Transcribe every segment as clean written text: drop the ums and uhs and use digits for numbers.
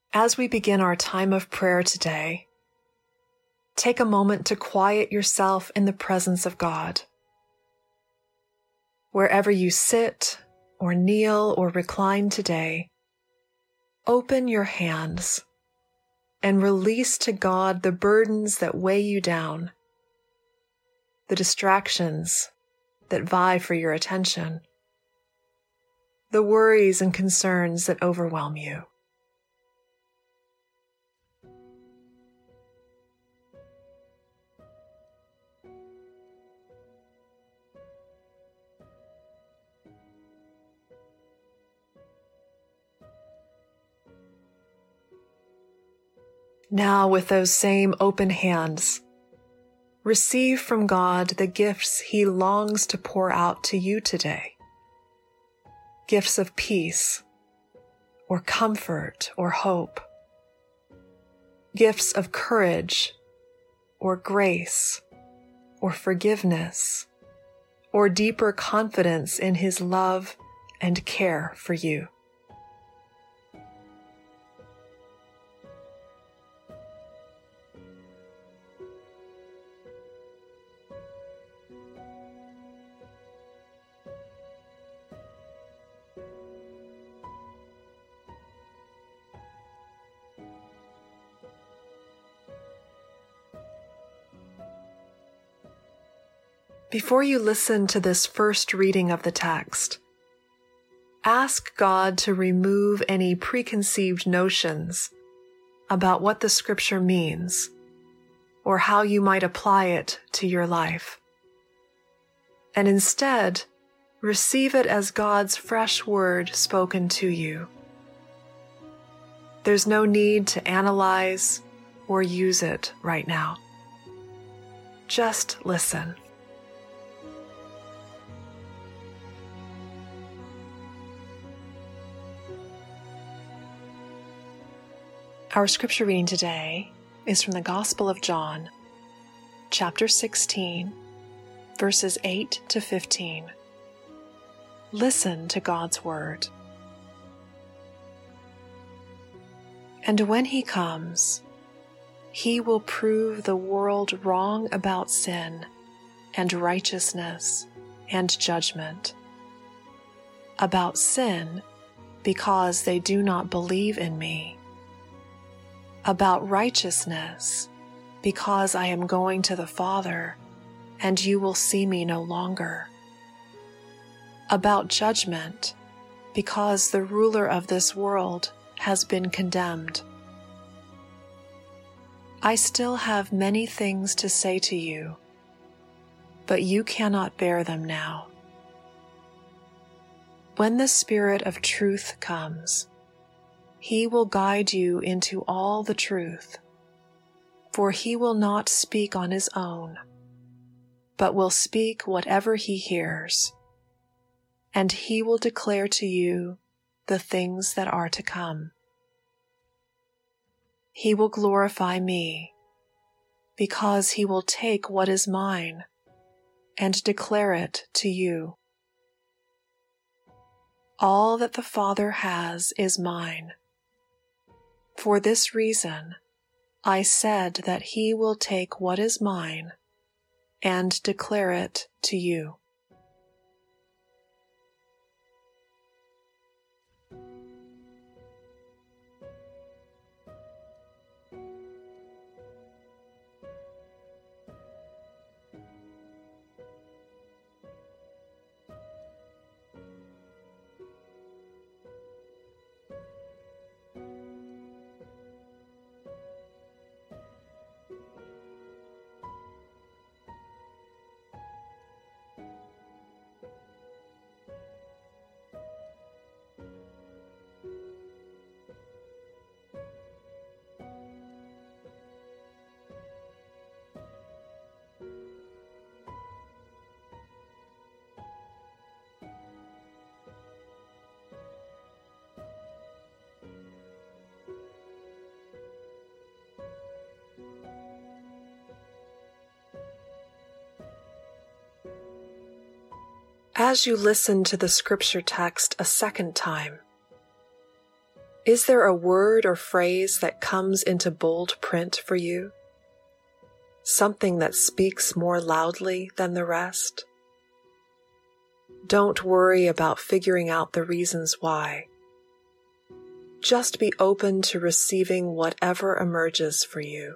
As we begin our time of prayer today, take a moment to quiet yourself in the presence of God. Wherever you sit or kneel or recline today, open your hands and release to God the burdens that weigh you down, the distractions that vie for your attention, the worries and concerns that overwhelm you. Now, with those same open hands, receive from God the gifts He longs to pour out to you today. Gifts of peace, or comfort, or hope. Gifts of courage, or grace, or forgiveness, or deeper confidence in His love and care for you. Before you listen to this first reading of the text, ask God to remove any preconceived notions about what the Scripture means or how you might apply it to your life. And instead, receive it as God's fresh word spoken to you. There's no need to analyze or use it right now. Just listen. Our scripture reading today is from the Gospel of John, chapter 16, verses 8 to 15. Listen to God's word. And when He comes, He will prove the world wrong about sin and righteousness and judgment. About sin, because they do not believe in me. About righteousness, because I am going to the Father, and you will see me no longer. About judgment, because the ruler of this world has been condemned. I still have many things to say to you, but you cannot bear them now. When the Spirit of truth comes, He will guide you into all the truth, for He will not speak on His own, but will speak whatever He hears, and He will declare to you the things that are to come. He will glorify me, because He will take what is mine and declare it to you. All that the Father has is mine. For this reason, I said that He will take what is mine and declare it to you. As you listen to the scripture text a second time, Is there a word or phrase that comes into bold print for you? Something that speaks more loudly than the rest? Don't worry about figuring out the reasons why. Just be open to receiving whatever emerges for you.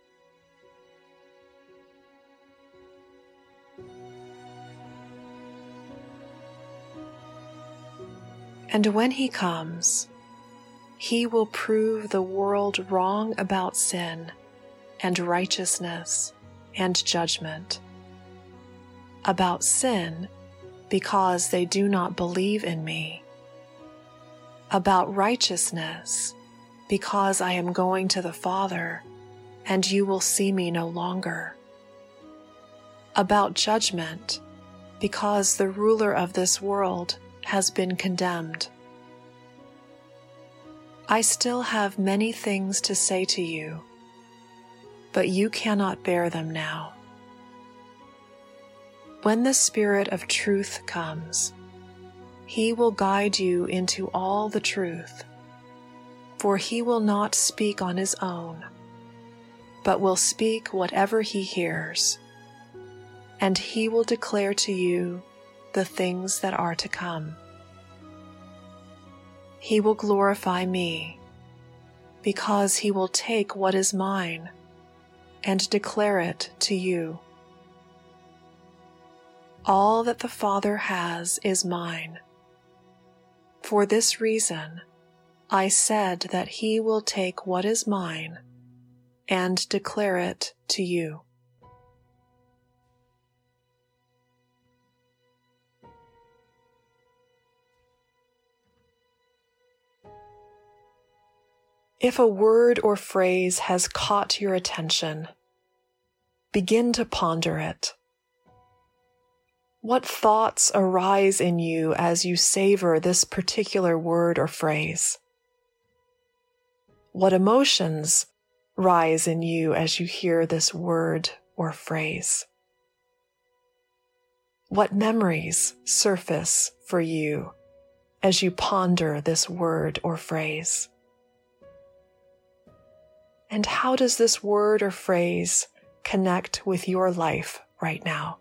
And when he comes, he will prove the world wrong about sin and righteousness and judgment. About sin, because they do not believe in me. About righteousness, because I am going to the Father, and you will see me no longer. About judgment, because the ruler of this world has been condemned. I still have many things to say to you, but you cannot bear them now. When the Spirit of truth comes, he will guide you into all the truth, for he will not speak on his own, but will speak whatever he hears, and he will declare to you the things that are to come. He will glorify me, because he will take what is mine and declare it to you. All that the Father has is mine. For this reason, I said that he will take what is mine and declare it to you. If a word or phrase has caught your attention, begin to ponder it. What thoughts arise in you as you savor this particular word or phrase? What emotions rise in you as you hear this word or phrase? What memories surface for you as you ponder this word or phrase? And how does this word or phrase connect with your life right now?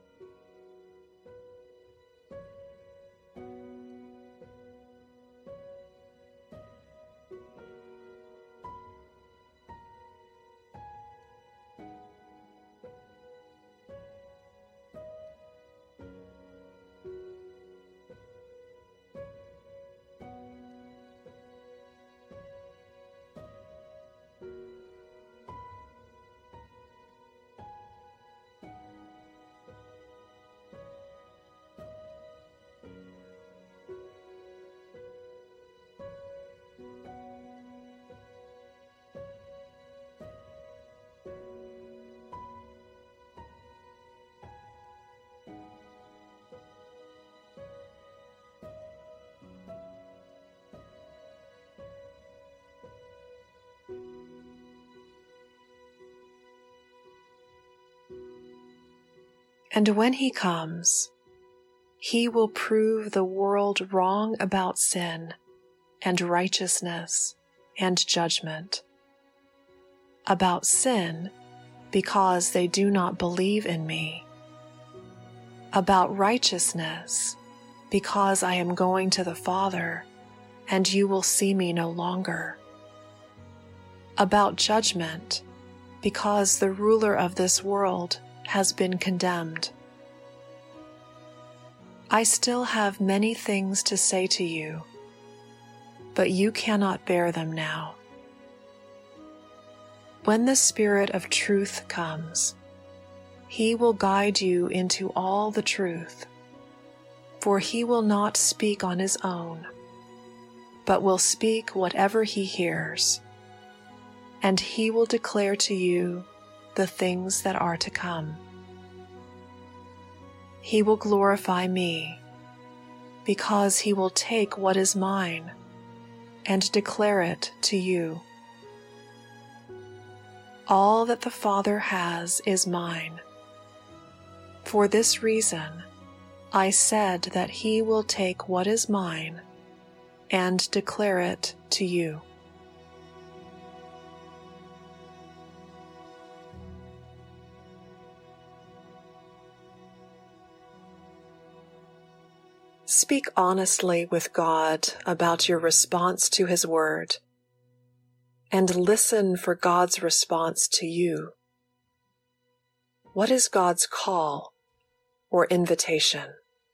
And when he comes, he will prove the world wrong about sin and righteousness and judgment. About sin, because they do not believe in me. About righteousness, because I am going to the Father, and you will see me no longer. About judgment, because the ruler of this world has been condemned. I still have many things to say to you, but you cannot bear them now. When the Spirit of truth comes, he will guide you into all the truth, for he will not speak on his own, but will speak whatever he hears, and he will declare to you the things that are to come. He will glorify me, because he will take what is mine and declare it to you. All that the Father has is mine. For this reason, I said that he will take what is mine and declare it to you. Speak honestly with God about your response to His Word, and listen for God's response to you. What is God's call or invitation?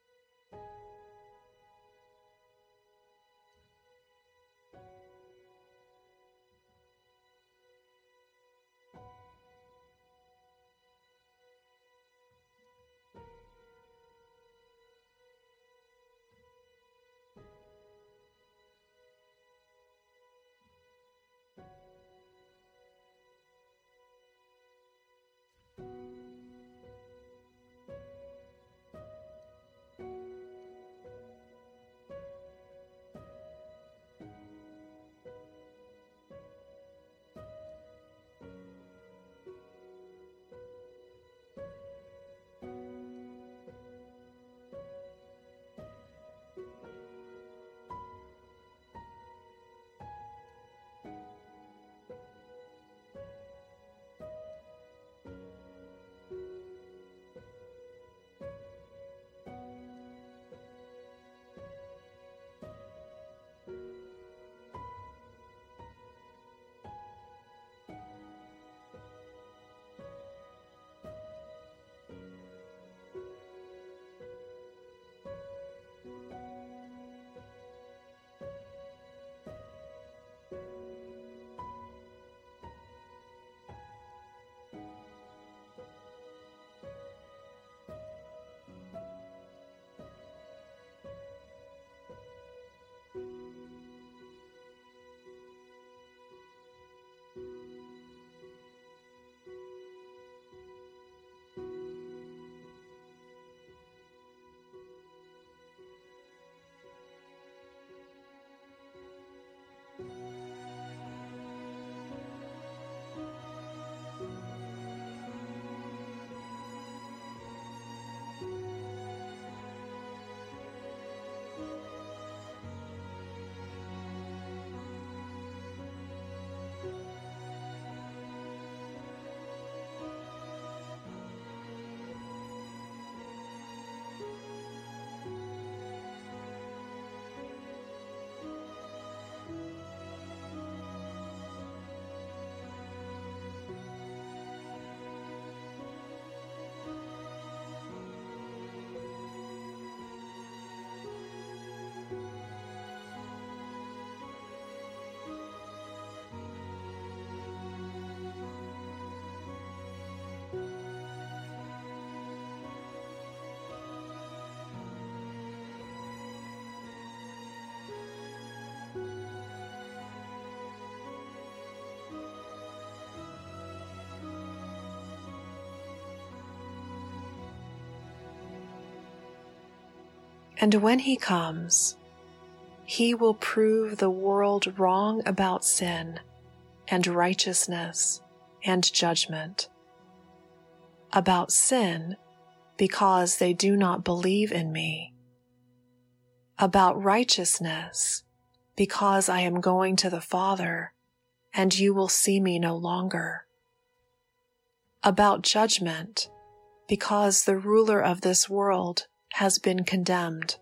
And when He comes, He will prove the world wrong about sin and righteousness and judgment. About sin, because they do not believe in me. About righteousness, because I am going to the Father, and you will see me no longer. About judgment, because the ruler of this world has been condemned.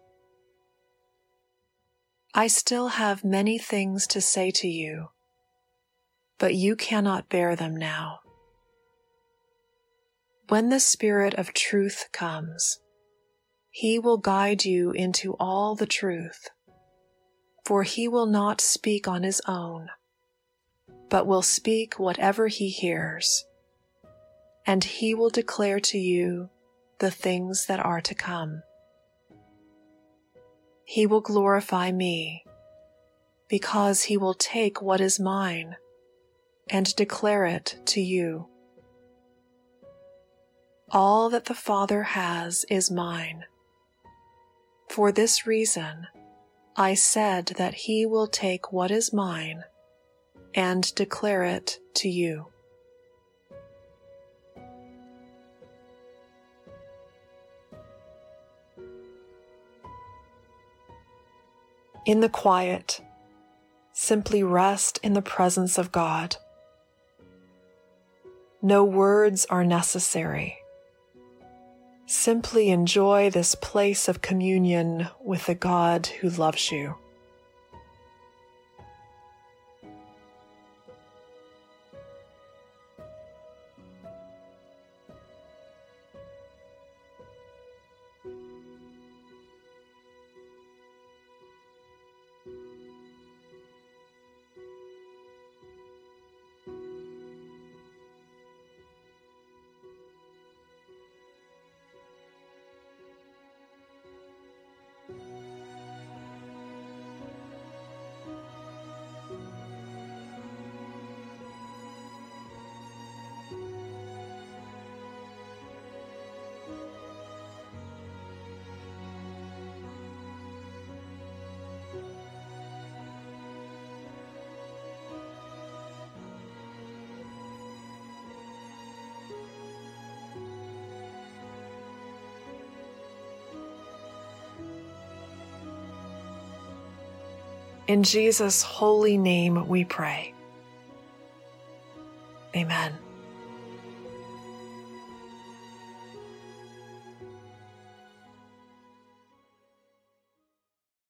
I still have many things to say to you, but you cannot bear them now. When the Spirit of truth comes, He will guide you into all the truth, for He will not speak on His own, but will speak whatever He hears, and He will declare to you the things that are to come. He will glorify me, because He will take what is mine and declare it to you. All that the Father has is mine. For this reason, I said that He will take what is mine and declare it to you. In the quiet, simply rest in the presence of God. No words are necessary. Simply enjoy this place of communion with the God who loves you. In Jesus' holy name we pray. Amen.